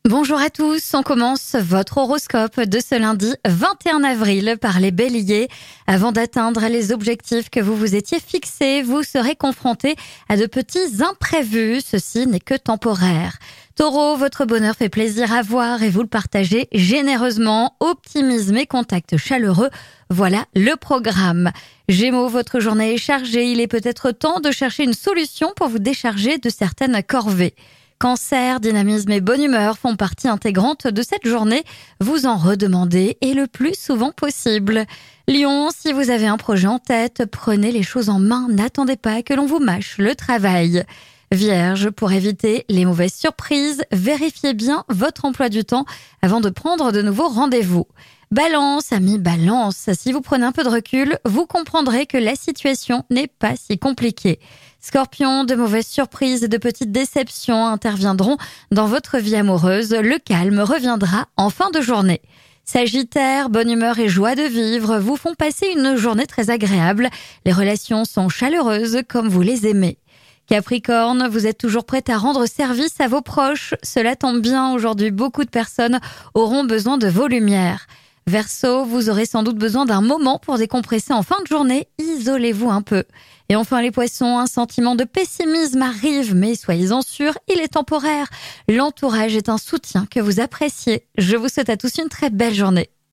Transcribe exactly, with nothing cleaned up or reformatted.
Bonjour à tous, on commence votre horoscope de ce lundi vingt et un avril par les béliers. Avant d'atteindre les objectifs que vous vous étiez fixés, vous serez confrontés à de petits imprévus, ceci n'est que temporaire. Taureau, votre bonheur fait plaisir à voir et vous le partagez généreusement. Optimisme et contact chaleureux, voilà le programme. Gémeaux, votre journée est chargée, il est peut-être temps de chercher une solution pour vous décharger de certaines corvées. Cancer, dynamisme et bonne humeur font partie intégrante de cette journée. Vous en redemandez et le plus souvent possible. Lion, si vous avez un projet en tête, prenez les choses en main. N'attendez pas que l'on vous mâche le travail. Vierge, pour éviter les mauvaises surprises, vérifiez bien votre emploi du temps avant de prendre de nouveaux rendez-vous. Balance, amis Balance, si vous prenez un peu de recul, vous comprendrez que la situation n'est pas si compliquée. Scorpion, de mauvaises surprises et de petites déceptions interviendront dans votre vie amoureuse. Le calme reviendra en fin de journée. Sagittaire, bonne humeur et joie de vivre vous font passer une journée très agréable. Les relations sont chaleureuses comme vous les aimez. Capricorne, vous êtes toujours prêt à rendre service à vos proches. Cela tombe bien, aujourd'hui beaucoup de personnes auront besoin de vos lumières. Verseau, vous aurez sans doute besoin d'un moment pour décompresser en fin de journée. Isolez-vous un peu. Et enfin les poissons, un sentiment de pessimisme arrive, mais soyez-en sûrs, il est temporaire. L'entourage est un soutien que vous appréciez. Je vous souhaite à tous une très belle journée.